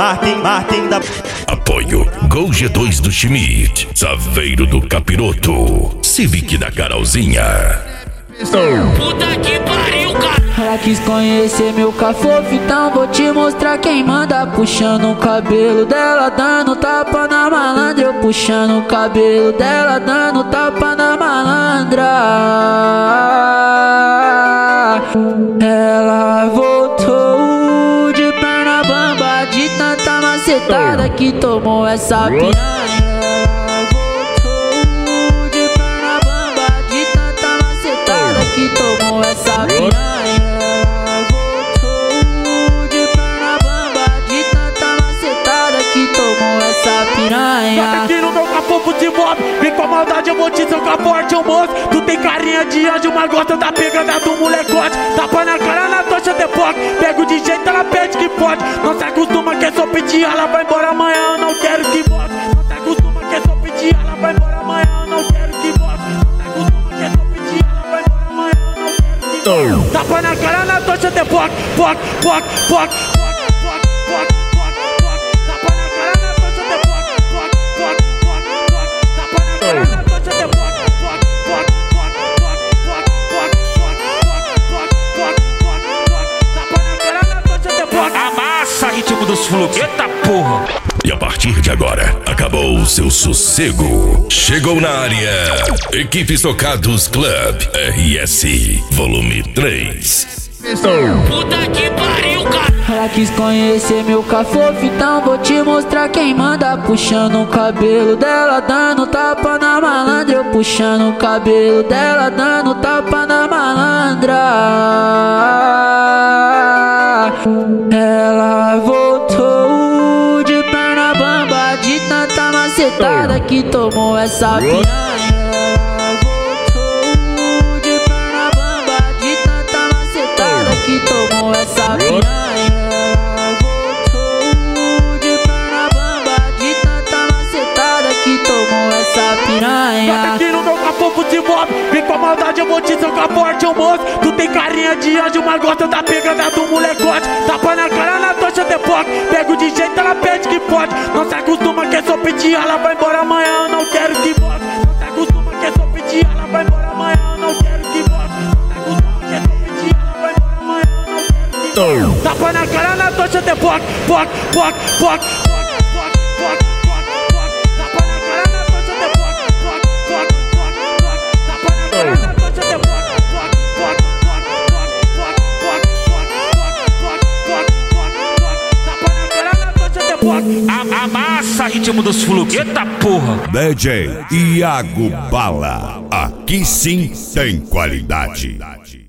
Martin da... Apoio Gol G2 do Schmidt, Saveiro do Capiroto, Civic da Carolzinha. Puta que pariu, cara. Ela quis conhecer meu cafofo, então vou te mostrar quem manda. Puxando o cabelo dela, dando tapa na malandra. Eu puxando o cabelo dela, dando tapa na malandra. Ela voltou de perna bamba, de tanta macetada que tomou essa piranha. Que tomou essa piranha. Voltou de perna bamba, de tanta macetada que tomou essa piranha. Tá aqui no meu capô de mob, vem com a maldade, eu vou te socar forte, ô moço. Tu tem carinha de anjo, mas gosta da pegada do molecote. Tapa na cara na tocha de poc, pego de jeito, ela pede que pode. Não se acostuma que é só pedir, ela vai embora amanhã, eu não quero que volte. Não se acostuma que é só pedir, ela vai embora amanhã, eu não quero que volte. Tapa na cara na tocha de poc, poc, poc, poc, poc, poc, poc, poc, poc. Tapa na cara na tocha de poc, poc, poc, poc, poc. Tapa na cara na tocha de poc, poc, poc, poc, poc, poc, poc, poc, poc, poc, poc. Tapa na cara na tocha de poc. Amassa, ritmo dos fluxos. Eita porra. E a partir de agora, acabou o seu sossego. Chegou na área, Equipes Tocados Club RS, volume 3. Puta que pariu, cara. Ela quis conhecer meu cafofo, então vou te mostrar quem manda. Puxando o cabelo dela, dando tapa na malandra. Eu puxando o cabelo dela, dando tapa na malandra. Ela voltou de perna bamba, de tanta macetada que tomou essa piranha. Voltou de perna bamba, de tanta macetada que tomou essa piranha. Voltou de perna bamba, de tanta macetada que tomou essa piranha. Tá aqui no meu capô de mob, vem com a maldade, eu vou te socar forte, ô moço. Tu tem carinha de anjo, mas gosta da pegada do molecote. Tapa na cara na tocha de poc, pego de jeito, ela pede que pode. Não se acostuma que é só pedir, ela vai embora amanhã, eu não quero que volte. Não se acostuma que é só pedir, ela vai embora amanhã, eu não quero que volte. Não se acostuma que é só pedir, ela vai embora amanhã, eu não quero que volte. Tapa na cara na tocha de poc, poc, poc, poc, poc, poc, poc, poc, poc. Tapa na cara na tocha de poc, poc, poc, poc, poc. Tapa na cara na tocha de poc, poc, poc, poc, poc, poc, poc, poc, poc, poc, poc. Tapa na cara na tocha de poc. Amassa, ritmo dos fluxos. Eita porra. DJ Iago Bala, aqui sim tem qualidade.